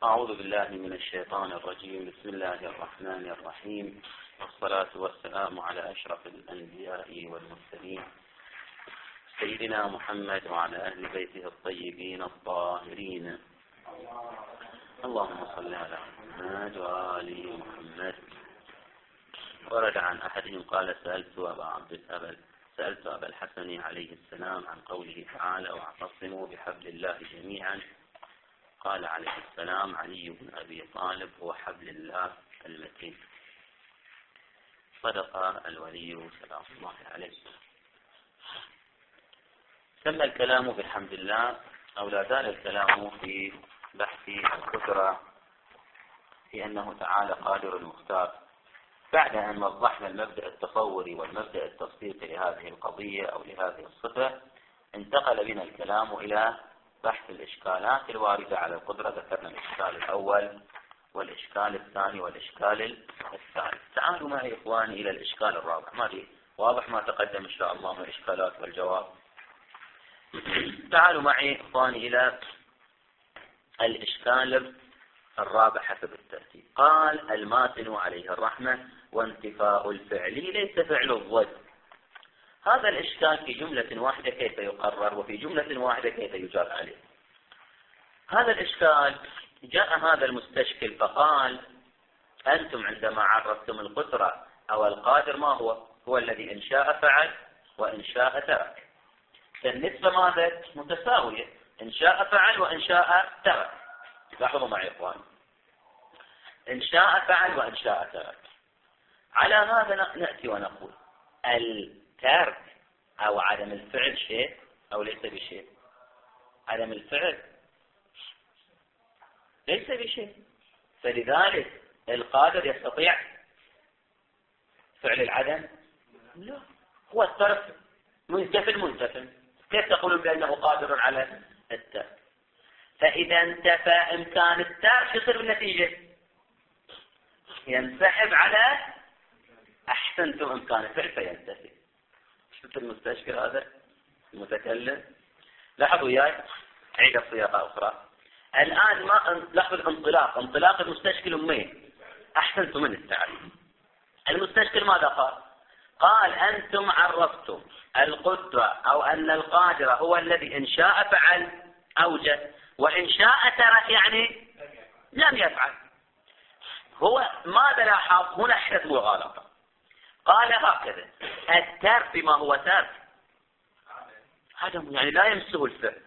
أعوذ بالله من الشيطان الرجيم. بسم الله الرحمن الرحيم، والصلاة والسلام على أشرف الأنبياء والمرسلين سيدنا محمد وعلى أهل بيته الطيبين الطاهرين. اللهم صل على محمد وآل محمد. ورد عن أحدهم قال سألت أبا الحسن عليه السلام عن قوله تعالى: واعتصموا بحبل الله جميعا. قال عليه السلام: علي بن أبي طالب هو حبل الله المتين. صدق الولي سلام الله عليه. تم الكلام بحمد الله، أو لا زال الكلام في بحث القدرة في أنه تعالى قادر المختار. بعد أن وضحنا المبدأ التصوري والمبدأ التصديقي لهذه القضية أو لهذه الصفة، انتقل بنا الكلام إلى بحث الإشكالات الواردة على القدرة. ذكرنا الإشكال الأول والإشكال الثاني والإشكال الثالث. تعالوا معي إخواني إلى الإشكال الرابع. ما واضح ما تقدم إن شاء الله من الإشكالات والجواب. تعالوا معي إخواني إلى الإشكال الرابع حسب الترتيب. قال: الماتن عليه الرحمة وانتفاء الفعل ليس فعل الضد. هذا الإشكال في جملة واحدة كيف يقرر، وفي جملة واحدة كيف يجاب عليه. هذا الإشكال جاء هذا المستشكل فقال: أنتم عندما عرفتم القدرة أو القادر ما هو الذي إن شاء فعل وإن شاء ترك. فالنسبة ماذا؟ متساوية، إن شاء فعل وإن شاء ترك. لاحظوا معي إخواني، إن شاء فعل وإن شاء ترك. على هذا نأتي ونقول: الترك أو عدم الفعل شيء أو ليس بشيء؟ عدم الفعل ليس بشيء، فلذلك القادر يستطيع فعل العدم؟ لا، هو الترك منتفل. كيف تقولون بأنه قادر على الترك؟ فإذا انتفى إمكان الترك يصير بالنتيجة ينسحب على أحسنتم إمكان الفعل فينتفي. شفت المستشكل هذا المتكلم؟ لاحظوا وياي، عيد الصياغة أخرى. الآن ما لاحظوا انطلاق المستشكل منين؟ أحسنتم من التعريف. المستشكل ماذا قال؟ قال: أنتم عرفتم القدرة أو أن القادر هو الذي إن شاء فعل أوجد، وإن شاء ترك يعني لم يفعل. هو ماذا لاحظ هنا؟ حدث مغالطة. قال هكذا: الترك بما هو ترك عدم، يعني لا يمسه الفعل.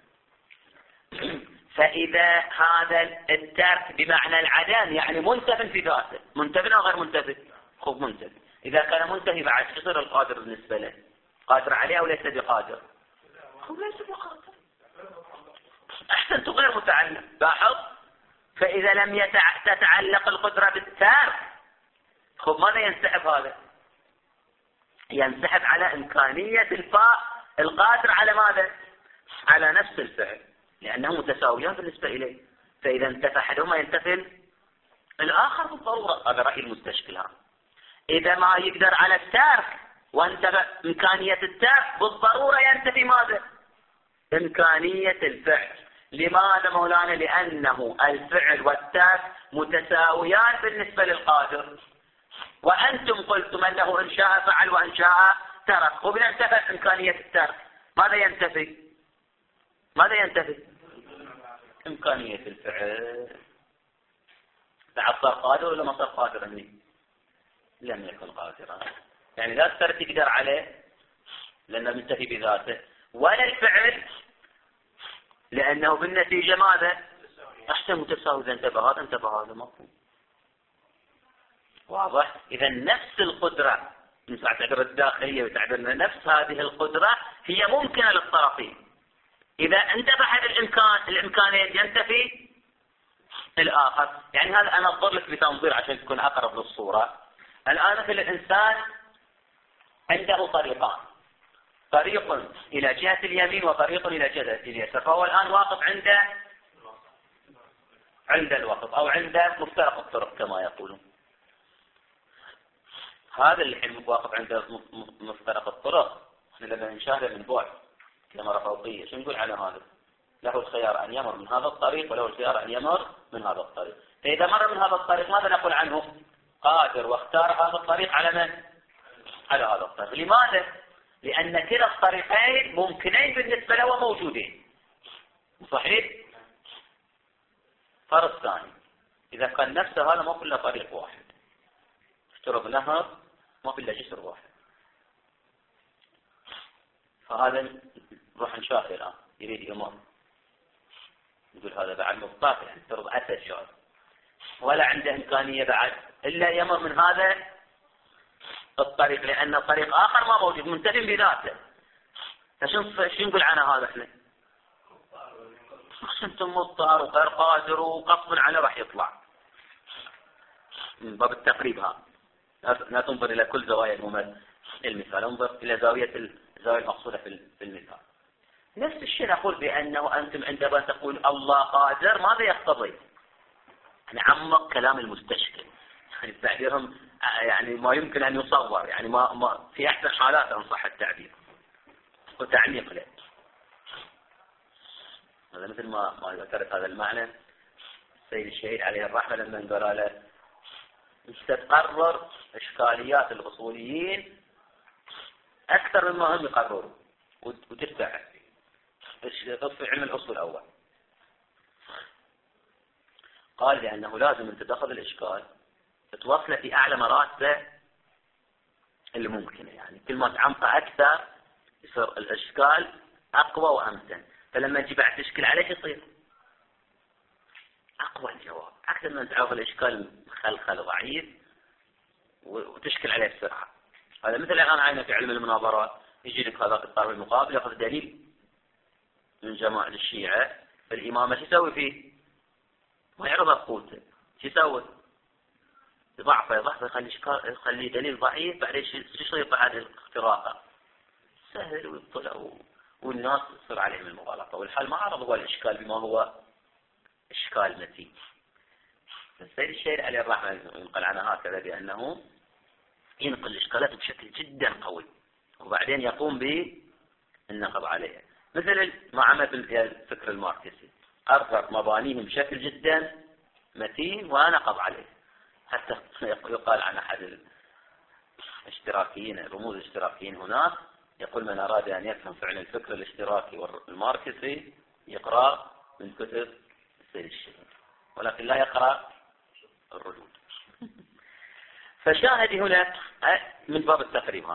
فإذا هذا الترك بمعنى العدم يعني منتف في ذاته، منتف أو غير منتف؟ خب منتف. إذا كان منتهي بعد يصير القادر بالنسبة له قادر عليه أو ليس بقادر؟ خب ليس بقادر. أحسنت، غير متعلق. لاحظ، فإذا لم تتعلق القدرة بالترك، خب ماذا ينسحب هذا؟ ينسحب على إمكانية القادر على ماذا؟ على نفس الفعل، لأنه متساويان بالنسبة إليه. فإذا انتفى أحدهما ينتفي الآخر بالضرورة. هذا رأي المستشكل. إذا ما يقدر على الترك وانتفى إمكانية الترك بالضرورة ينتفي ماذا؟ إمكانية الفعل. لماذا مولانا؟ لأنه الفعل والترك متساويان بالنسبة للقادر، وأنتم قلتم أنه إن شاء فعل وإن شاء ترك. وبلا انتفت إمكانية الترك ماذا ينتفي؟ إمكانية الفعل. بعد صار قادر ولا ما صار قادر؟ لم يكن قادرا، يعني لا تقدر تقدر عليه لأنه منتفي بذاته، ولا الفعل لأنه بالنتيجة ماذا؟ أحسن متساوي. إذا انتبه هذا مفهوم واضح. إذا نفس القدرة تعتبر الداخلية وتعتبرنا نفس هذه القدرة هي ممكنة للطرفين. إذا انتفى أحد الإمكانين ينتفي الآخر. يعني هذا أنا أضر لك بتنظير عشان تكون أقرب للصورة. الآن مثل الإنسان عنده طريقان، طريق إلى جهة اليمين وطريق إلى جهة اليسار. فهو الآن واقف عند الوقف أو عند مفترق الطرق كما يقولون. هذا اللي واقف عند مفترق الطرق، احنا لما نشاهده من بعد كاميرا فوقية شو نقول على هذا؟ له الخيار أن يمر من هذا الطريق وله الخيار أن يمر من هذا الطريق. فإذا مر من هذا الطريق ماذا نقول عنه؟ قادر، واختار هذا الطريق على من؟ على هذا الطريق. لماذا؟ لأن كلا الطريقين ممكنين بالنسبة له وموجودين. صحيح؟ فرض ثاني، إذا كان نفسه هذا ما في إلا طريق واحد، افترض نهر ما في إلا جسر واحد، فهذا روح نشاهد الآن يريد يمر، يقول هذا بعد مضطر، يعني افترض أسد شاذ ولا عنده إمكانية بعد إلا يمر من هذا الطريق، لأن طريق آخر ما موجود منتفي بذاته. فشو نقول عنه هذا احنا؟ انتم مضطر وغير قادر وقصد عليه راح يطلع من باب التقريب. ها لا تنظر إلى كل زوايا المثال، انظر إلى الزاوية المقصودة في المثال. نفس الشيء نقول بأنه أنتم عندما تقول الله قادر ماذا يقتضي؟ نعمق كلام المستشكل، يعني تعبيرهم يعني ما يمكن أن يصور، يعني ما في أحسن حالات أن صح التعبير وتعميق له. هذا مثل ما ذكرت هذا المعنى السيد الشهيد عليه الرحمة لما قال له أنت تقرر إشكاليات الأصوليين أكثر مما هم يقرروا وترتاح في علم الأصول الأول. قال لأنه لازم أن تأخذ الإشكال تتوصله في أعلى مراتبه اللي ممكنة، يعني كل ما تعمقه أكثر يصير الإشكال أقوى وأمتن، فلما تجي بعد تشكل عليه يصير أقوى الجواب أكثر من تعرف الإشكال مخلخل ضعيف وتشكل عليه بسرعة. هذا مثل الآن عينه في علم المناظرات، يجي لك هذاك الطرف المقابل يأخذ دليل من جماعة الشيعة الإمامة، شو يسوي فيه؟ ما يعرض قوته، شو يسوي؟ يضعفه يخلي دليل ضعيف، بعدين شو يصير بعد الاختراقه؟ سهل ويطلع والناس تصير عليهم المغالطة، والحال ما عرض هو الإشكال بما هو إشكال متين. السيد الشهيد عليه الرحمة ينقل عنه هكذا بأنه ينقل الإشكالات بشكل جدا قوي وبعدين يقوم بالنقض عليها، مثل ما عمل في الفكر الماركسي، أرفق مبانيهم بشكل جدا متين ونقض عليه. حتى يقال عن أحد الاشتراكيين الرموز الاشتراكيين هناك يقول من أراد أن يفهم فعل الفكر الاشتراكي والماركسي يقرأ من كتب السيد الشهيد، ولكن لا يقرأ الردود. فشاهد هنا من باب التقريب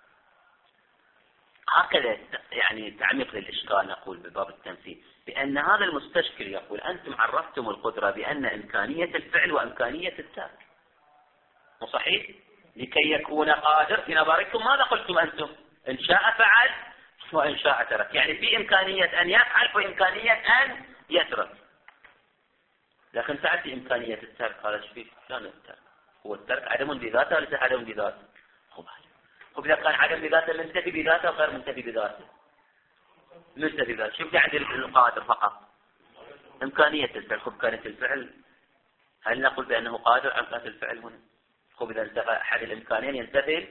هكذا يعني تعميق للإشكال. نقول بباب التمثيل بأن هذا المستشكل يقول أنتم عرفتم القدرة بأن إمكانية الفعل وإمكانية الترك، صحيح؟ لكي يكون قادر في نظركم ماذا قلتم أنتم؟ إن شاء فعل وإن شاء ترك، يعني في إمكانية أن يفعل وإمكانية أن يترك، لكن تأتي إمكانية الترك. هذا شو فيه؟ شلون الترك؟ هو الترك عدم بذاته وليس عدم بذاته؟ خب إذا كان عدم بذاته منتفي بذاته وغير منتفي بذاته، منتفي بذاته شو بدي عند القادر فقط؟ إمكانية الفعل. خب كانت الفعل هل نقول بأنه قادر عن ذات الفعل هنا؟ خب إذا انتفى أحد الإمكانين ينتفي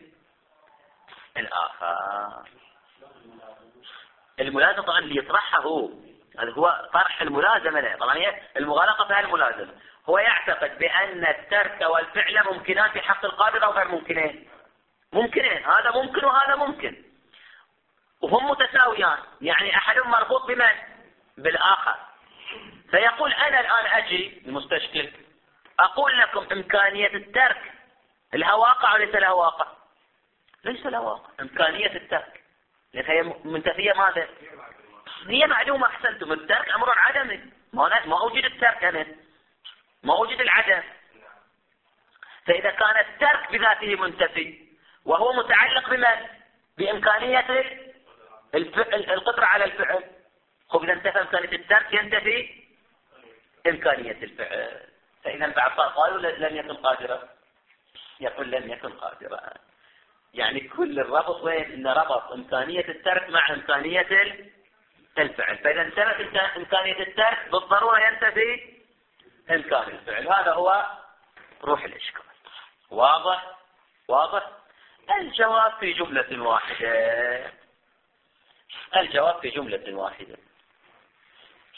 الآخر. الملازمة طبعا اللي يطرحها هو طرح الملازمة له. طبعا هي المغالطة فيها الملازمة. هو يعتقد بأن الترك والفعل ممكنان في حق القادر أو غير ممكنين؟ ممكنين، هذا ممكن وهذا ممكن وهم متساويان، يعني أحدهم مربوط بمن؟ بالآخر. فيقول أنا الآن أجي المستشكل أقول لكم إمكانية الترك لها واقع وليس لها واقع؟ ليس لها واقع إمكانية الترك، لأن هي منتفية ماذا؟ هي معلومة. أحسنتم، الترك أمر عدمي، ما أوجد الترك أنا، ما أوجد العدم. فإذا كان الترك بذاته منتفي وهو متعلق بمن؟ بإمكانية القدرة على الفعل، خب إذا انتفى إمكانية الترك ينتفي إمكانية الفعل. فإذا بعد قالوا لم يكن قادرا، يقول لم يكن قادرا. يعني كل الربط وين؟ إن ربط إمكانية الترك مع إمكانية الفعل، فإذا انتفت إمكانية الترك بالضرورة ينتفي إمكان الفعل. هذا هو روح الإشكال. واضح؟ الجواب في جملة واحدة.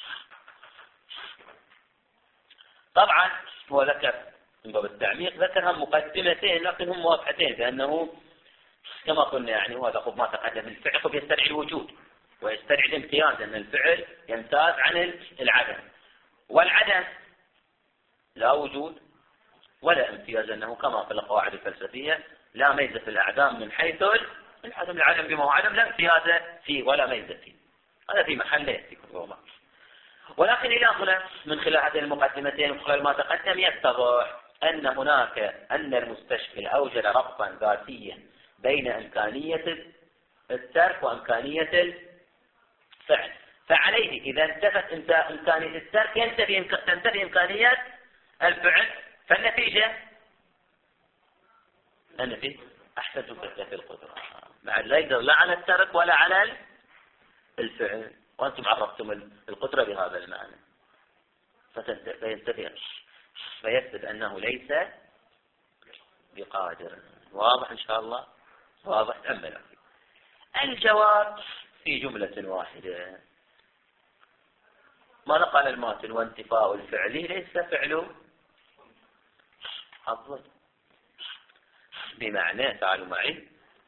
طبعا هو ذكر من باب التعميق ذكر هم مقدمتين لكن هم واضحتين، لأنه كما قلنا يعني هو هذا ما تقدم الفعل يستدعي الوجود ويستدعي الامتياز، أن الفعل يمتاز عن العدم، والعدم لا وجود ولا امتياز، أنه كما في القواعد الفلسفية لا ميزة في الأعدام من حيث العدم، العدم بما هو عدم لا امتياز فيه ولا ميزة فيه، هذا في محله يأتيكم الله. ولكن إلى هنا من خلال هذه المقدمتين ومن خلال ما تقدم يتضح أن المستشكل أوجد ربطا ذاتيا بين إمكانية الترك وإمكانية الفعل، فعليه إذا انتفت إمكانية الترك تنتفي إمكانية الفعل، فالنتيجة أحسنتم تنتفي القدرة، بعد لا يقدر لا على الترك ولا على الفعل، وأنتم عرفتم القدرة بهذا المعنى، فينتفي فيثبت أنه ليس بقادر. واضح إن شاء الله؟ واضح. تأمل الجواب في جملة واحدة. ماذا قال الماتن؟ وانتفاء الفعل ليس فعل الضد، بمعنى تعالوا معي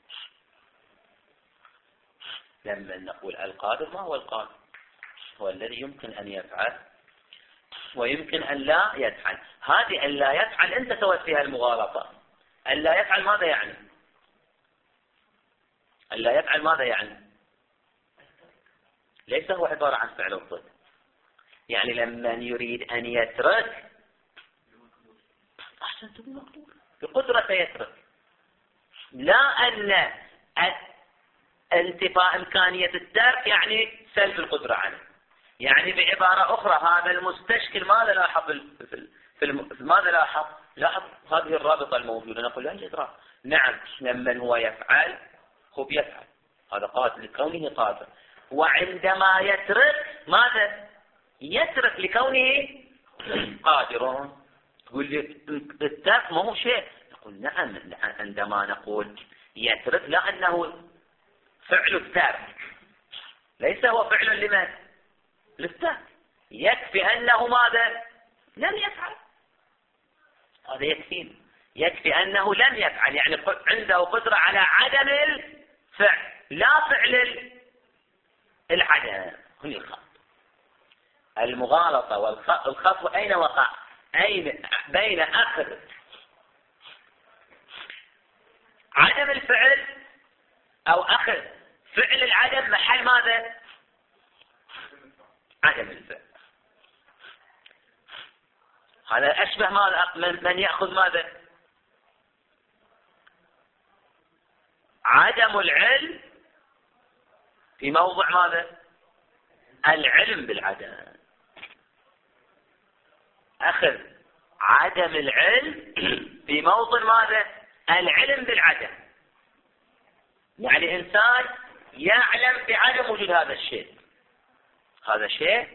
لما نقول القادر، ما هو القادر؟ هو الذي يمكن أن يفعل ويمكن أن لا يفعل. هذه أن لا يفعل أنت سوت فيها المغالطة. أن لا يفعل ماذا يعني؟ أن لا يفعل ماذا يعني؟ ليس هو عبارة عن فعل الضد، يعني لما يريد أن يترك أحسنت بقدرة يترك، لا أن انتفاء إمكانية الترك يعني سلب القدرة عنه. يعني بعبارة أخرى هذا المستشكل ماذا لاحظ ماذا لاحظ هذه الرابطة الموجودة، نقول لا يوجد رابطة. نعم لما هو يفعل هو بيفعل، هذا قادر لكونه قادر، وعندما يترك ماذا؟ يترك لكونه قادر. تقول لي الترك ما هو شيء، نقول نعم عندما نقول يترك لا أنه فعل الترك، ليس هو فعل لمن؟ للترك، يكفي أنه ماذا؟ لم يفعل، هذا يكفي أنه لم يفعل، يعني عنده قدرة على عدم الفعل لا فعل العدم. هنا الخط المغالطة والخطأ أين وقع؟ بين أخذ عدم الفعل أو أخذ فعل العدم محل ماذا؟ عدم الفعل. هذا أشبه ماذا؟ من يأخذ ماذا؟ عدم العلم في موضع ماذا؟ العلم بالعدم. أخذ عدم العلم في موضع ماذا؟ العلم بالعدم. يعني إنسان يعلم بعدم وجود هذا الشيء، هذا شيء،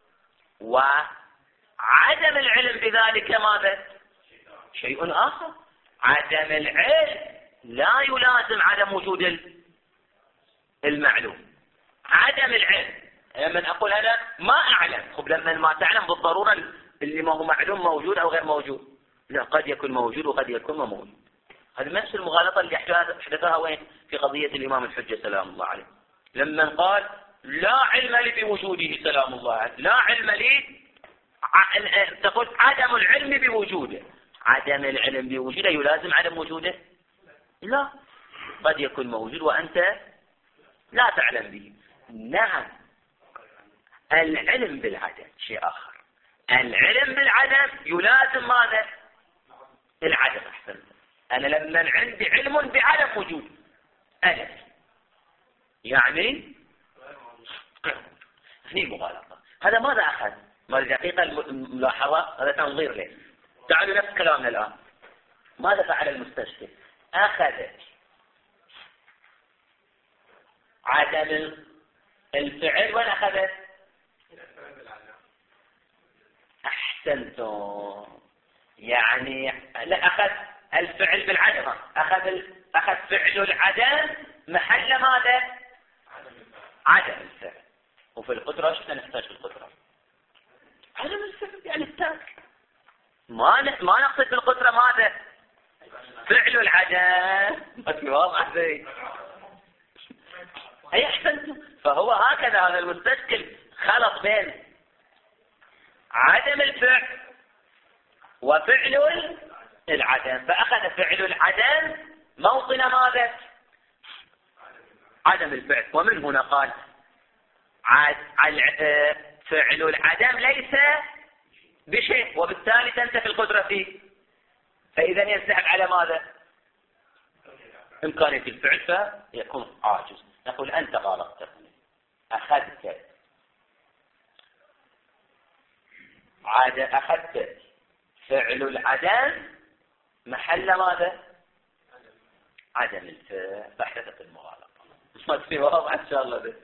وعدم العلم بذلك ماذا؟ شيء آخر. عدم العلم لا يلازم عدم وجود المعلوم. عدم العلم لما أقول أنا ما أعلم، خب لما ما تعلم بالضرورة اللي ما هو معلوم موجود أو غير موجود، لا قد يكون موجود وقد يكون ما موجود. هذه نفس المغالطة اللي أحدثها وين؟ في قضية الإمام الحجة سلام الله عليه، لما قال لا علم لي بوجوده سلام الله عليه، لا علم لي، تقول عدم العلم بوجوده. عدم العلم بوجوده يلازم عدم وجوده؟ لا، قد يكون موجود وأنت لا تعلم به. نعم العلم بالعدم شيء آخر، العلم بالعدم يلازم ماذا؟ العدم. أحسن، أنا لما عندي علم بعدم وجود ألف يعني هني مغالطة. هذا ماذا أخذ؟ ماذا دقيقة الملاحظة، هذا تنظير له. تعالوا نفس كلامنا الآن، ماذا فعل المستشفى؟ أخذ عدم الفعل وين أخذت؟ أحسنتم، يعني لا أخذ الفعل بالعدم، أخذ فعل العدم محل ماذا؟ عدم الفعل. وفي القدرة ايش نحتاج في القدرة؟ عدم الفعل يعني الترك. ما نقصد بالقدرة ماذا؟ فعل العدم. ما في واضح زي أي أحسنتم. فهو هكذا هذا المستشكل خلط بين عدم الفعل وفعل العدم، فأخذ فعل العدم موطن ماذا؟ عدم الفعل. ومن هنا قال فعل العدم ليس بشيء، وبالتالي تنتفي القدرة فيه، فإذا ينسحب على ماذا؟ إمكانية الفعل فيكون عاجز. نقول أنت غلطت، أخذت فعل العدم محل ماذا؟ عدم الفعل، فاحدثت المغالطة. ما في واضح إن شاء الله ده.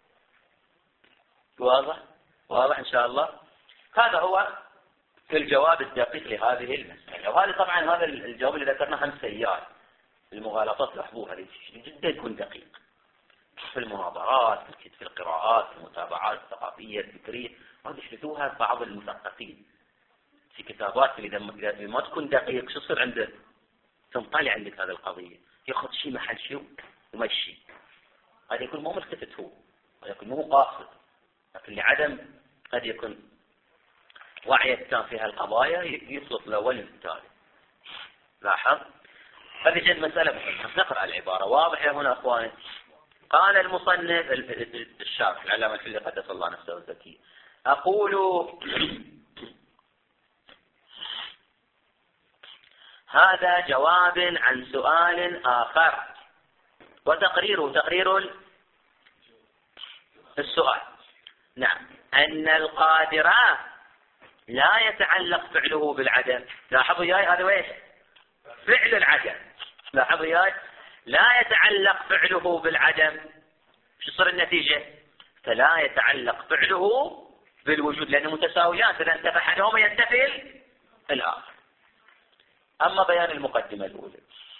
واضح إن شاء الله. هذا هو في الجواب الدقيق لهذه المسألة. وهذا طبعا هذا الجواب اللي ذكرناه 5 سيئات. المغالطات لاحظوها هذه جدا يكون دقيق في المناظرات، في القراءات، في المتابعات الثقافية الفكرية، هذه يحدثوها بعض المثقفين في كتابات. إذا ما تكون دقيق شو يصير عنده؟ تنطلع عندك هذه القضية، ياخذ شيء محل شيء ومشي. هذا يكون مو ملتفت، هو هذا يكون مو قاصد، لكن لعدم قد يكون وعي التام في هالقضايا يسلط الأول للتالي. لاحظ هذه جد مسألة مهمة. نقرأ العبارة واضحة هنا أخواني. قال المصنف الشارح العلامة الحلي قدس الله نفسه الزكي: أقول هذا جواب عن سؤال آخر، تقرير السؤال. نعم، أن القادر لا يتعلق فعله بالعدم. لاحظوا ياي هذا ويش؟ فعل العدم. لاحظوا ياي لا يتعلق فعله بالعدم. شو صار النتيجة؟ فلا يتعلق فعله بالوجود، لأنه متساويات، إذا انتفى أحدهما ينتفي الآخر. أما بيان المقدمة الأولى،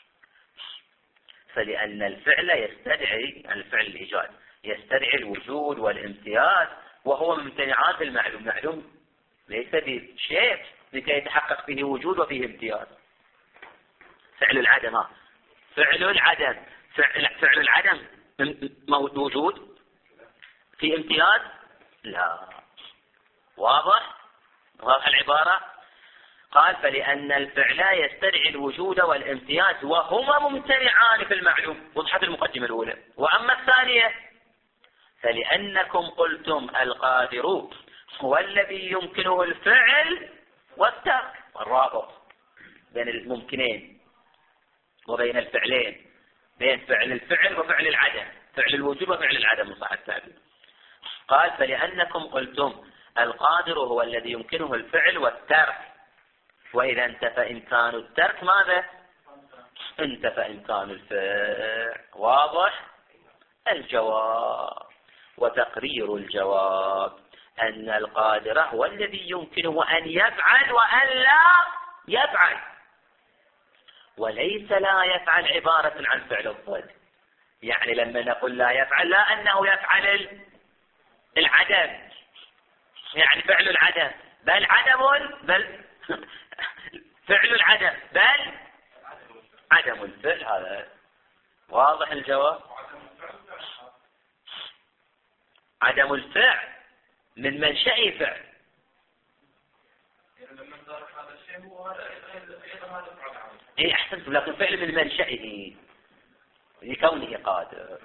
فلأن الفعل يستدعي، الفعل الإيجاد يستدعي الوجود والامتياز، وهو من ممتنعات المعلوم. معلوم ليس بشيء لكي يتحقق فيه وجود وفيه امتياز. فعل العدم فعل العدم موجود في امتياز؟ لا. واضح العبارة. قال فلأن الفعل يستدعي الوجود والامتياز وهما ممتنعان في المعلوم. وضحت المقدمة الأولى. وأما الثانية فلأنكم قلتم القادر هو الذي يمكنه الفعل والترك. الرابط بين الممكنين وبين الفعلين، بين فعل الفعل وفعل العدم، فعل الوجود وفعل العدم صح التعبير. قال فلأنكم قلتم القادر هو الذي يمكنه الفعل والترك، وإذا انتفى إمكان الترك ماذا؟ انتفى إمكان الفعل. واضح الجواب. وتقرير الجواب أن القادر هو الذي يمكنه أن يفعل وأن لا يفعل، وليس لا يفعل عبارة عن فعل الضد. يعني لما نقول لا يفعل، لا أنه يفعل العدم، يعني فعل العدم، بل فعل العدم، بل عدم الفعل. هذا واضح الجواب. عدم الفعل من منشأ فعل. ايه احسنتم، لكن فعل من منشأه لكونه قادر.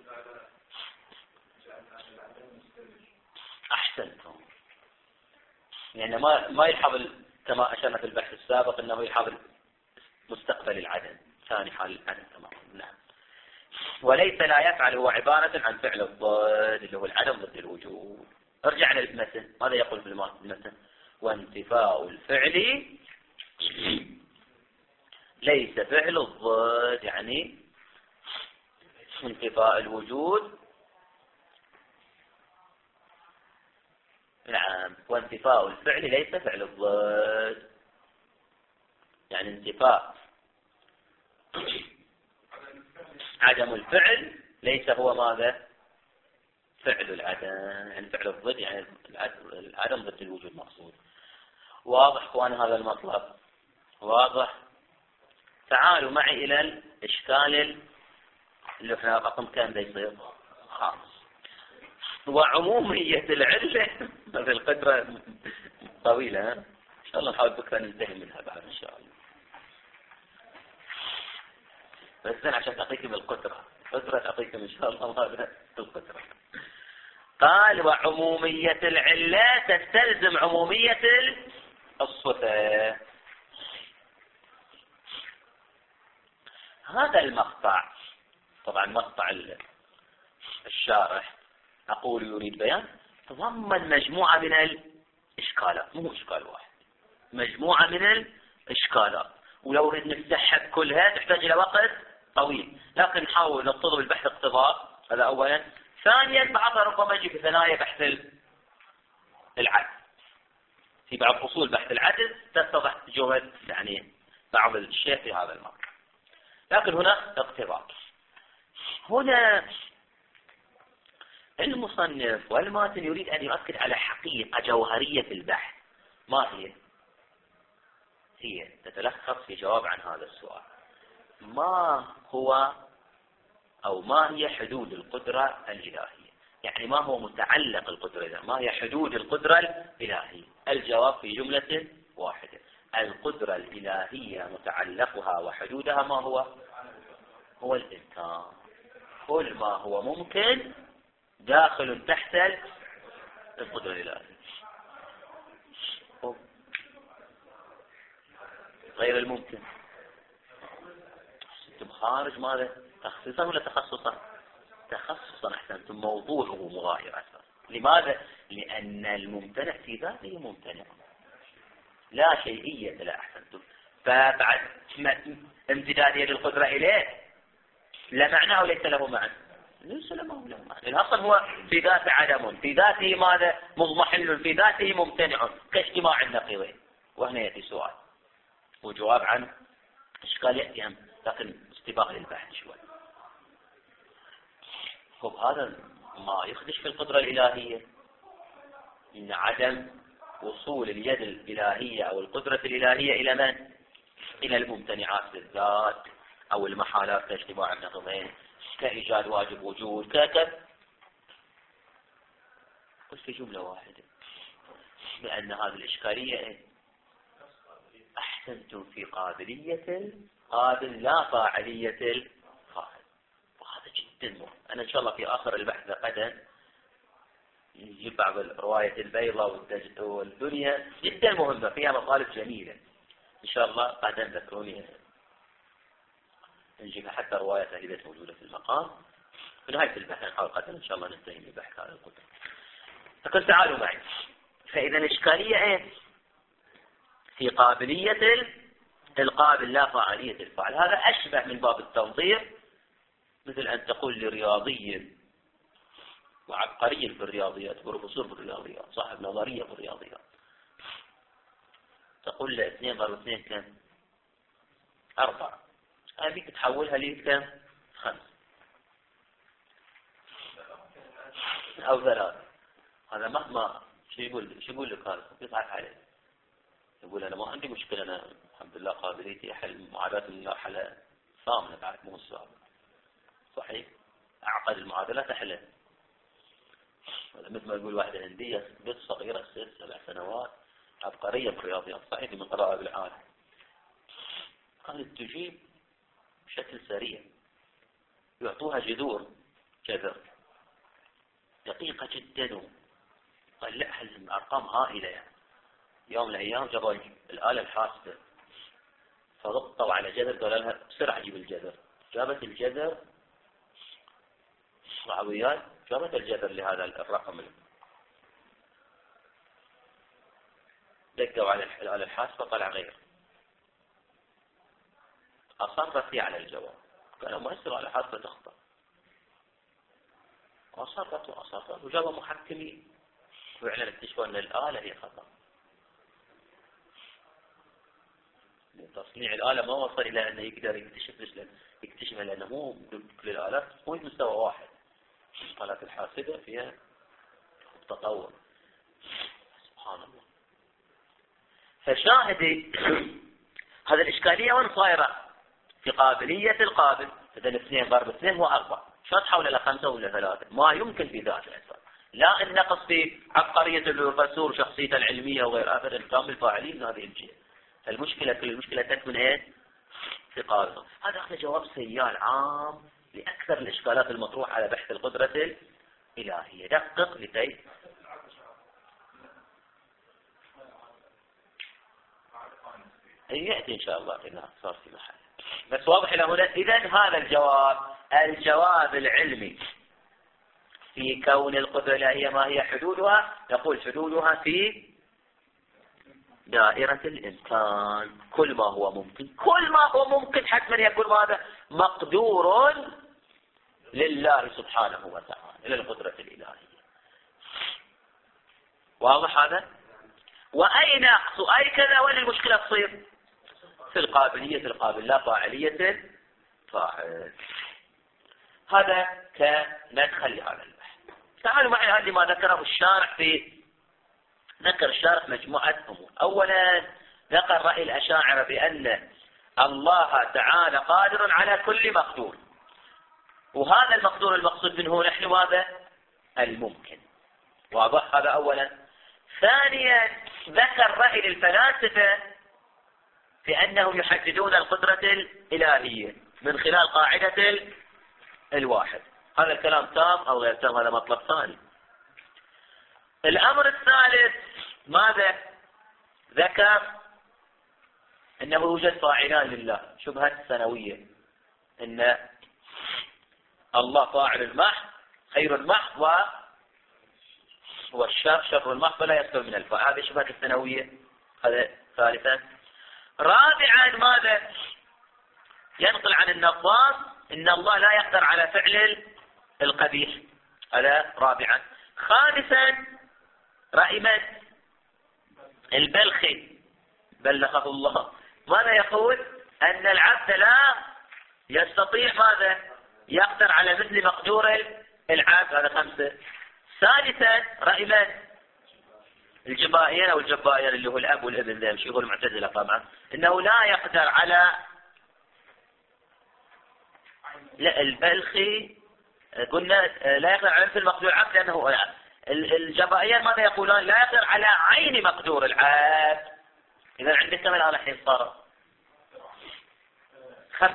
احسنتم. يعني ما يلحظ كما اشرنا في البحث السابق انه يلحظ مستقبل العدم، ثاني حال العدم تماما. نعم. وليس لا يفعل هو عبارة عن فعل الضد اللي هو العدم ضد الوجود. ارجع للمتن، ماذا يقول في المتن؟ وانتفاء الفعل ليس فعل الضد، يعني انتفاء الوجود. نعم، وانتفاء الفعل ليس فعل الضد، يعني انتفاء عدم الفعل ليس هو ماذا؟ فعل العدم، يعني فعل الضد، يعني العدم ضد الوجود مقصود. واضح اخواني هذا المطلب؟ واضح. تعالوا معي الى الاشكال اللي احنا رقم كام ده يصير 5. وعمومية العلة هذه القدرة طويلة، ان شاء الله نحاول بكره ننتهي منها بعد ان شاء الله. بس عشان تعطيكم القدرة تعطيكم ان شاء الله هذا القدرة. قال وعمومية العلة تستلزم عمومية الصفة. هذا المقطع طبعا مقطع الشارح أقول يريد بيان تضمن مجموعة من الإشكالات، مو إشكال واحد، مجموعة من الإشكالات، ولو نريد نفتحها كلها تحتاج إلى وقت طويل، لكن نحاول نقتضب البحث اقتضاء. هذا أولا. ثانيا بعضها ربما يجي في ثنايا بحث العدل، في بعض أصول بحث العدل تتضح جهد يعني بعض الشيء في هذا الموضوع، لكن هنا اقتضاء. هنا المصنف والماتن يريد أن يؤكد على حقيقة جوهرية في البحث. ما هي؟ هي تتلخص في جواب عن هذا السؤال: ما هو أو ما هي حدود القدرة الإلهية؟ يعني ما هو متعلق القدرة الإلهية؟ ما هي حدود القدرة الإلهية؟ الجواب في جملة واحدة: القدرة الإلهية متعلقها وحدودها ما هو الإمكان. كل ما هو ممكن داخل تحت القدرة الإلهية. غير الممكن أنتم خارج ماذا؟ تخصيصا ولا تخصصا؟ تخصصا. أحسنتم. موضوعه مغاير أساسا. لماذا؟ لأن الممتنع في ذاته ممتنع، لا شيئية له. أحسنتم. فبعد امتدادية للقدرة إليه لا معناه ليس له معنى، ليس له معنى. الأصل هو في ذاته عدم، في ذاته ماذا؟ مضمحل، في ذاته ممتنع كاجتماع النقيضين. وهنا يأتي سؤال وجواب عن إشكال يأتي هم، لكن استباق للبحث شوي. هذا ما يخدش في القدرة الإلهية، إن عدم وصول اليد الإلهية أو القدرة الإلهية إلى من؟ إلى الممتنعات بالذات أو المحالات كاجتماع النقيضين، كإيجاد واجب وجود كذا. قلت في جملة واحدة بأن هذه الإشكالية أحسنتم في قابلية القابل لا فاعلية الفاعل، وهذا جدا مهم. أنا إن شاء الله في آخر البحث غدا نجيب بعض رواية البيضاء والدنيا جدا مهمة، فيها مطالب جميلة إن شاء الله غدا ذكروني نجيب حتى رواية أهل البيت موجودة في المقام. في نهاية البحث نحاول غدا إن شاء الله ننتهي من بحث هذا القدر. فقل تعالوا معي. فإذا الإشكالية إيه؟ في قابلية القابل لا فاعلية الفاعل. هذا أشبه من باب التنظير، مثل أن تقول لرياضي وعبقري في الرياضيات، بروفيسور في الرياضيات، صاحب نظرية في الرياضيات، تقول له 2 ضرب 2 كم؟ 4. هذه تحولها لي كم؟ 5 أو 3. هذا مهما شو يقول لك هذا يضحك عليه، يقول أنا ما عندي مشكلة، أنا الحمد لله قابليتي أحل معادلات المرحلة الثامنة بعد مو السابقة. صحيح، أعقد المعادلات أحلها. مثل ما يقول واحدة هندية بنت صغيرة 6 7 سنوات عبقرية في الرياضيات، صحيح من قراءة بالعالم، كانت تجيب بشكل سريع، يعطوها جذر دقيقة جدا، قال لا حل أرقام هائلة يعني. يوم من الأيام جابوا الآلة الحاسبة فضغطوا على جذر، قالوا لها بسرعة جيب الجذر. جابت الجذر صعويات، جابت الجذر لهذا الرقم، دقوا على الآلة الحاسبة طلع غير. أصرت لي على الجواب، قالوا ما يصير على حاسبة تخطأ. أصرت وجابوا محكمين وفعلا اكتشفوا أن الآلة هي خطأ. تصنيع الآلة ما وصل إلى أنه يقدر يكتشفها، لأنه مو كل الآلات مو مستوى واحد. الآلات الحاسبة فيها تطور، سبحان الله. فشاهدي هذه الإشكالية وين صايرة؟ في قابلية القابل. إذا 2 ضرب 2 هو 4، شو تحول إلى 5 ولا 3؟ ما يمكن في ذات الإنسان. لا النقص في عبقرية البروفيسور وشخصيته العلمية وغير آخر كامل فاعلين من هذه الجهة. المشكلة كل المشكلة تكمن إيه؟ في قابل. هذا أخذ جواب سيال عام لأكثر الإشكالات المطروحة على بحث القدرة الإلهية. دقق لكي يأتي إن شاء الله إذا صار في محل. بس واضح إلى هنا. إذن هذا الجواب العلمي في كون القدرة الإلهية ما هي حدودها؟ نقول حدودها في دائرة الإمكان. كل ما هو ممكن حتما يكون هذا مقدور لله سبحانه وتعالى، للقدرة الإلهية. واضح هذا؟ وأي نقص وأي كذا وين المشكلة تصير؟ في القابلية القابل، لا فاعلية فاعل. هذا كندخل لهذا البحث. تعالوا معي هذه ما ذكره الشارح ذكر الشارح مجموعة أمور. أولا ذكر رأي الأشاعرة بأن الله تعالى قادر على كل مقدور، وهذا المقدور المقصود منه نحن هذا الممكن. واضح هذا أولا. ثانيا ذكر رأي الفلاسفة بأنهم يحددون القدرة الإلهية من خلال قاعدة الواحد. هذا الكلام تام أو غير تام، هذا مطلب ثاني. الأمر الثالث ماذا ذكر؟ أنه يوجد فاعلان لله، شبهة ثانوية، أن الله فاعل المحض خير المحض والشر شر المحض لا يستوي من الفاعل. هذه شبهة الثانوية. هذا ثالثا. رابعا ماذا ينقل عن النظام ان الله لا يقدر على فعل القبيح. هذا رابعا. خامسا رأي من؟ البلخي بلغه الله، ماذا يقول؟ ان العبد لا يستطيع ماذا يقدر على مثل مقدور العبد. هذا 5. ثالثا رأي من؟ الجبائيين او الجبائيين اللي هو الاب والابن، ذا يقول المعتزلة طبعا، انه لا يقدر على البلخي قلنا لا يقدر على مثل مقدور العبد، لانه الجبائيين ماذا يقولون؟ لا يقدر على عين مقدور العبد. اذا عندك كم الان الحين صار 5.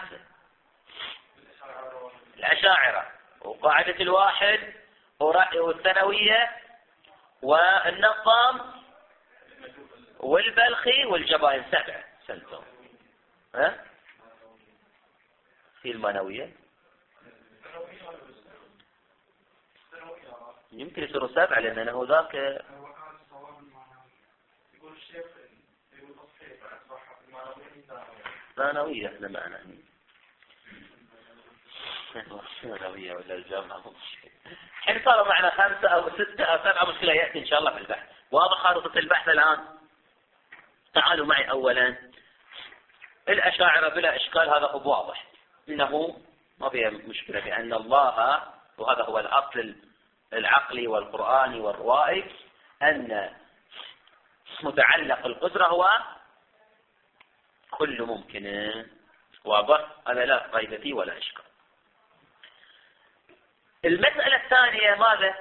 الأشاعرة وقاعدة الواحد والثانوية والنظام والبلخي والجبائن. 7 سنتهم. ها؟ في المانوية يمكن يصيروا 7 لأنه ذاك ثانوية. احنا معنا ثانوية ولا الجامعة. حين صاروا معنا 5 أو 6 أو 7 مشكلة يأتي إن شاء الله في البحث. واضح خارطة البحث الآن؟ تعالوا معي. أولا الأشاعرة بلا إشكال هذا هو واضح إنه ما فيها مشكلة، بأن الله، وهذا هو الأصل العقلي والقرآني والروائي، أن متعلق القدرة هو كل ممكن. واضح هذا لا ريب فيه ولا إشكال. المسألة الثانية ماذا؟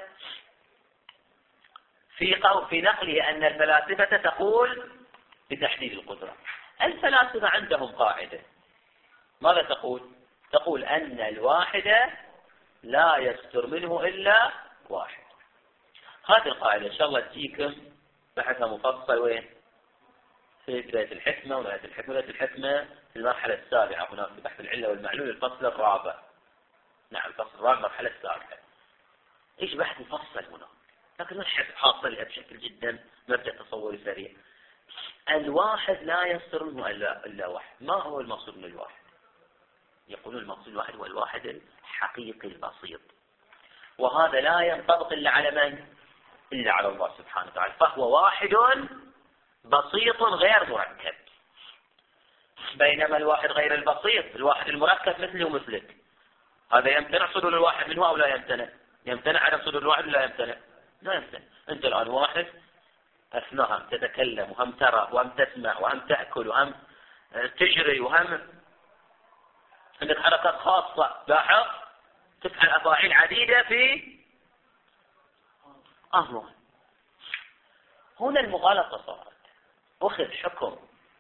في نقله أن الفلاسفة تقول بتحديد القدرة. الفلاسفة عندهم قاعدة ماذا تقول؟ تقول أن الواحد لا يستر منه إلا واحد. هذه القاعدة إن شاء الله تجيكم بحثها مفصل وين؟ في بداية الحكمة ونهاية الحكمة. بداية الحكمة في المرحلة السابعة هناك في بحث العلة والمعلول الفصل الرابع. نعم الفصل الرابع المرحلة السابعة. إيش بحث مفصل هنا، لكن نحن حاصلها بشكل جدا مبدأ تصوري سريع. الواحد لا يصدر منه إلا واحد. ما هو المقصود من الواحد؟ يقولون المقصود الواحد هو الواحد الحقيقي البسيط، وهذا لا ينطبق إلا على من؟ إلا على الله سبحانه وتعالى. فهو واحد بسيط غير مركب. بينما الواحد غير البسيط الواحد المركب مثلي ومثلك، هذا يمتنع صدور الواحد منه أو لا يمتنع؟ يمتنع عدم صدور الواحد ولا يمتنع؟ لا يمتنع. أنت الآن واحد أثناء تتكلم وهم ترى وهم تسمع وهم تأكل وهم تجري وهم عندك حركات خاصة، لاحظ تفعل أفاعيل عديدة في أهوال. هنا المغالطة صارت، أخذ حكم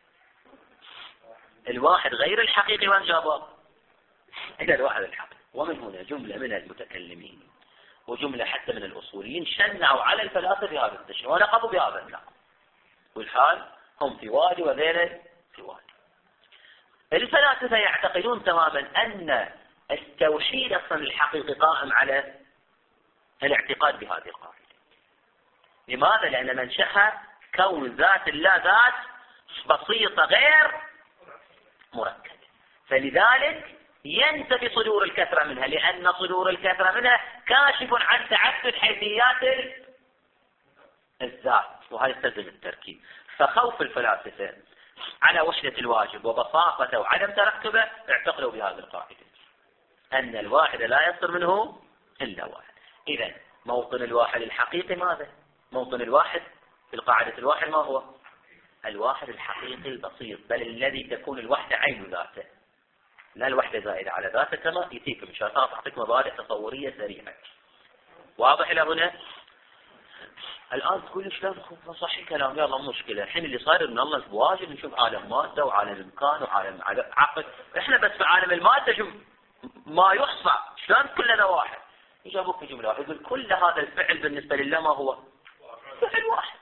الواحد غير الحقيقي وانجابه إلى الواحد الحقيقي. ومن هنا جملة من المتكلمين وجملة حتى من الأصوليين شنعوا على الفلاسفة في هذا التشنيع ونقضوا بهذا النقض، والحال هم في وادي وذيل في وادي. الفلاسفة يعتقدون تماما أن التوحيد أصلا الحقيقي قائم على الاعتقاد بهذه القاعدة. لماذا؟ لأن منشأها كون ذات الله ذات بسيطة غير مركبة، فلذلك ينتفي صدور الكثرة منها، لأن صدور الكثرة منها كاشف عن تعدد حيثيات الذات، وهذا يستلزم التركيب. فخوف الفلاسفة على وحدة الواجب وبساطته وعدم تركبه اعتقدوا بهذه القاعدة أن الواحد لا يصدر منه إلا واحد. إذن موطن الواحد الحقيقي ماذا؟ موطن الواحد في القاعدة الواحد ما هو؟ الواحد الحقيقي البسيط، بل الذي تكون الوحدة عين ذاته، لا الوحدة زائدة على ذاته، كما يأتيكم إن شاء الله أعطيك مبادئ تصورية سريعة. واضح إلى هنا؟ الآن تقول لي شلون صحيح كلام؟ يلا مشكلة الحين اللي صاير إن الله بواجب نشوف عالم مادة وعالم إمكان وعالم عقل، إحنا بس في عالم المادة ما يحصى، شلون كلنا واحد؟ يجابوك في جملة واحدة، يقول كل هذا الفعل بالنسبة لله ما هو؟ فعل واحد.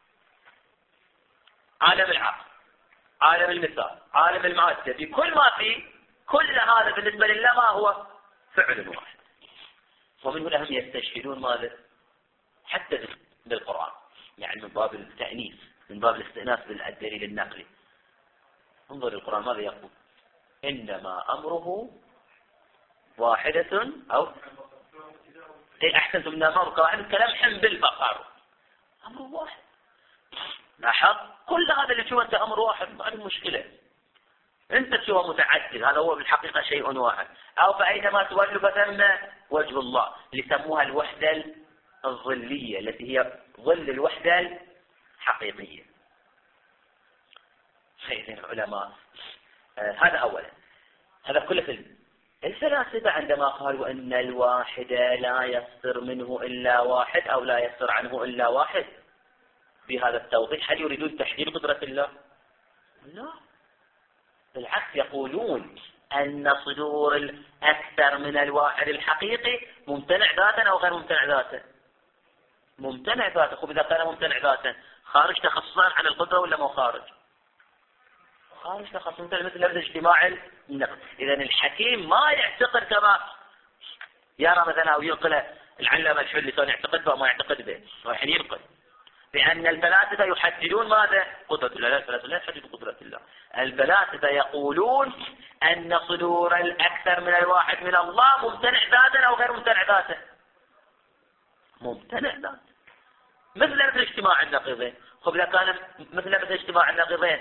عالم العقل، عالم المثال، عالم المادة، في كل ما فيه كل هذا بالنسبة لله ما هو؟ فعل واحد. ومن هنا هم يستشهدون ماذا؟ حتى بالقرآن، يعني من باب التأنيث، من باب الاستئناس بالدليل النقلي. انظر القرآن ماذا يقول؟ إنما أمره واحدة أو أحسنتم من أمر واحد كلمح بالبقر، أمر واحد. لاحظ كل هذا اللي تشوفه أنت أمر واحد، ما عنده مشكلة. أنت تشوفه متعدد، هذا هو بالحقيقة شيء واحد. أو فأينما تولوا فثم وجه الله، اللي يسموها الوحدة الظلية التي هي ظل الوحدة الحقيقية. خير العلماء هذا أولا. هذا كله في الفلاسفة عندما قالوا أن الواحد لا يصدر منه إلا واحد أو لا يصدر عنه إلا واحد، بهذا التوضيح هل يريدون تحديد قدرة الله؟ لا، بالعكس يقولون أن صدور الأكثر من الواحد الحقيقي ممتنع ذاتا أو غير ممتنع ذاتا؟ ممتنع ذاتا. خب إذا كان ممتنع ذاتا خارج تخصصا عن القدرة ولا مو خارج؟ خارج تخصصا، مثل لفظ اجتماع النقد. إذا الحكيم ما يعتقد كما يرى مثلا أو ينقل العلامة الحلي كان يعتقد به وما يعتقد به، رايح ينقل، لأن الفلاسفة يحددون ماذا؟ قدرة الله. لا، الفلاسفة لا يحددون قدرة الله. الفلاسفة يقولون أن صدور الأكثر من الواحد من الله ممتنع ذاتا أو غير ممتنع ذاتا؟ ممتنع ذاتا، مثل اجتماع النقيضين. خب إذا كان مثل اجتماع النقيضين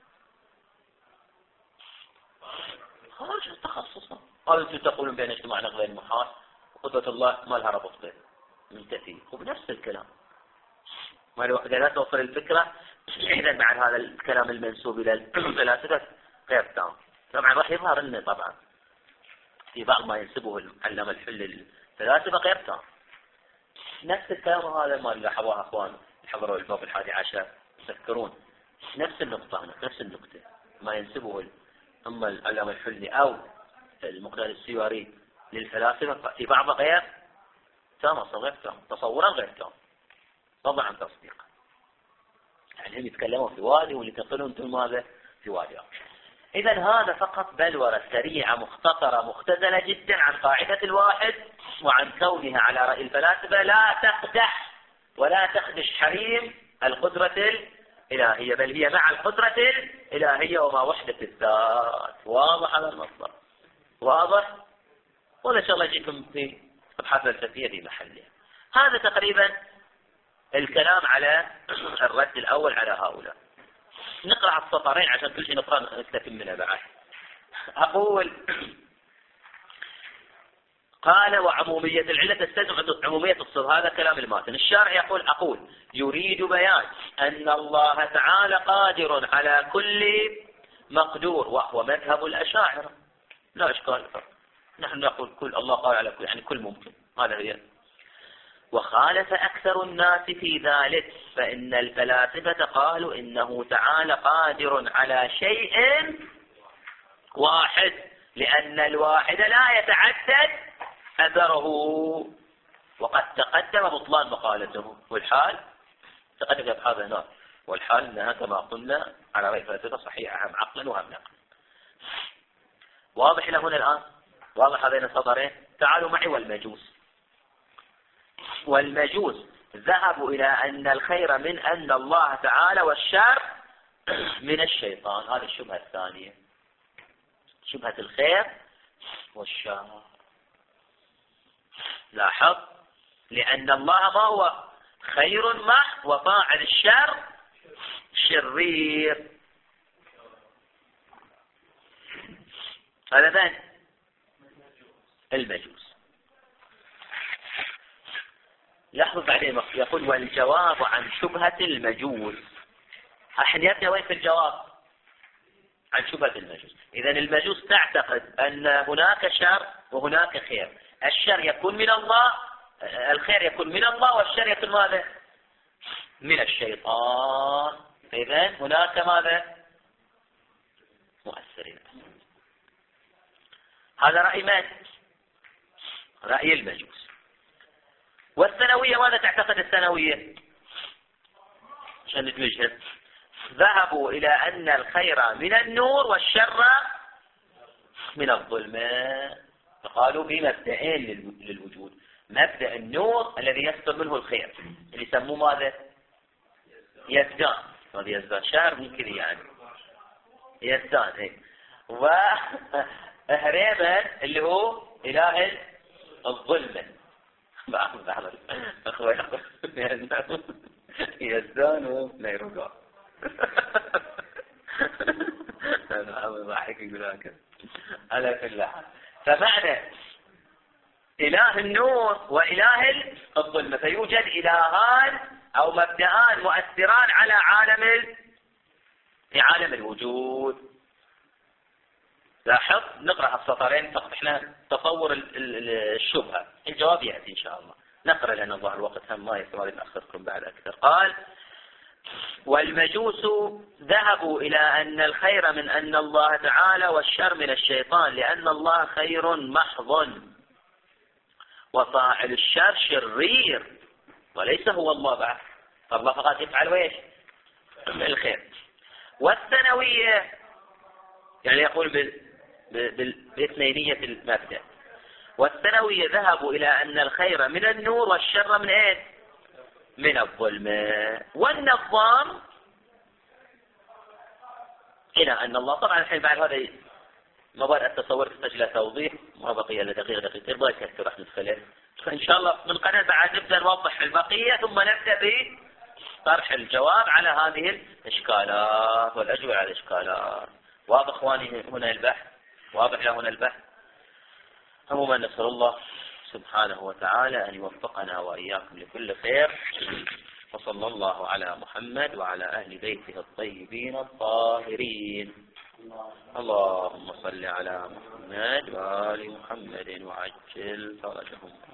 خارج التخصص. قالوا أنتم تقولون بأن اجتماع النقيضين محال وقدرة الله ما لها ربط به، منتفي. خب نفس الكلام، ما لو لا توصل الفكرة. إذا بعد هذا الكلام المنسوب إلى الفلاسفة غير تام. طبعا راح يظهر لنا طبعا في بعض ما ينسبه العلامة الحل الفلاسفة غير تام. نفس الكلام هذا ما لاحظوه أخوان حضروا الباب 11 يذكرون نفس النقطة هنا، نفس النقطة ما ينسبه أما العلامة الحلي أو المقداد السيواري للفلاسفة في بعض غير تام، غير تام، تصورا غير تام، طبعا تصديقا. يعني هم يتكلموا في وادي واللي تقولون انتم ماذا في وادي آخر. إذا هذا فقط بلورة سريعة مختصرة مختزلة جدا عن قاعدة الواحد وعن كونها على رأي الفلاسفة لا تقدح ولا تخدش حريم القدرة الإلهية، بل هي مع القدرة الإلهية وما وحدة الذات. واضح هذا المصدر؟ واضح؟ وإن شاء الله يجيكم في أبحاث فلسفية في محلها. هذا تقريبا الكلام على الرد الأول على هؤلاء. نقرأ السطرين عشان كل شيء نقرأ نستفهم منها بعد. أقول قال وعمومية العلة تستدعي عمومية الصفة. هذا كلام الماتن. الشارع أقول يريد بيان أن الله تعالى قادر على كل مقدور، وهو مذهب الأشاعرة، لا إشكال. نحن نقول كل الله قادر على كل، يعني كل ممكن، هذا هي. وخالف أكثر الناس في ذلك، فإن الفلاسفة قالوا إنه تعالى قادر على شيء واحد، لأن الواحد لا يتعدد أثره، وقد تقدم بطلان مقالته. والحال تقدم في هذا النوع، والحال أنها كما قلنا على رأي الفلاسفة صحيحة، هم عقلا وهم نقلا. واضح لهنا الآن؟ واضح هذين السطرين؟ تعالوا معي. والمجوس ذهبوا إلى أن الخير من أن الله تعالى والشر من الشيطان. هذه الشبهة الثانية، شبهة الخير والشر. لاحظ، لأن الله ما هو خير محض وفاعل الشر شرير. هذا من المجوس. لاحظوا بعدين يقول والجواب عن شبهة المجوس. الحين يبدأ وين في الجواب عن شبهة المجوس؟ إذا المجوس تعتقد أن هناك شر وهناك خير. الشر يكون من الله، الخير يكون من الله، والشر يكون ماذا؟ من الشيطان. إذا هناك ماذا؟ مؤثرين. هذا رأي من؟ رأي المجوس. والثانوية ماذا تعتقد الثانوية؟ عشان ندمجها. ذهبوا إلى أن الخير من النور والشر من الظلمة. فقالوا بمبدأين للوجود: مبدأ النور الذي يصدر منه الخير، اللي يسموه ماذا؟ يزدان. هذا يزدان شهر من كذا يعني يزدان هيك. وهريبا اللي هو إله الظلمة. أخوة يزدان لا يرجع. أنا ضحك يقول هكذا. على كل حال، فمعنى إله النور وإله الظلمة، فيوجد إلهان أو مبدأان مؤثران على عالم الوجود. لاحظ، نقرأ السطرين احنا تصور الشبهة. الجواب يأتي إن شاء الله. نقرأ لأن ظهر الوقت هم ما يستمر نأخذكم بعد أكثر. قال والمجوس ذهبوا إلى أن الخير من أن الله تعالى والشر من الشيطان، لأن الله خير محض وفاعل الشر شرير، وليس هو الله بعد، فالله فقط يفعل ويش الخير. والثانوية يعني يقول باثنينية المبدأ. والثانوية ذهبوا إلى أن الخير من النور والشر من إيه؟ من الظلمة. والنظام إلى أن الله، طبعا الحين بعد هذا مبادئ التصور تحتاج توضيح، ما بقي إلا دقيقتين ما يكثر راح ندخله فإن شاء الله. من قبل بعد نبدأ نوضح البقية، ثم نبدأ بطرح الجواب على هذه الإشكالات والأجوبة على الإشكالات. واضح إخواني هنا البحث؟ واضح له هنا البحث؟ عموما نسأل الله سبحانه وتعالى أن يوفقنا وإياكم لكل خير، وصلى الله على محمد وعلى أهل بيته الطيبين الطاهرين. اللهم صل على محمد وآل محمد وعجل فرجهم.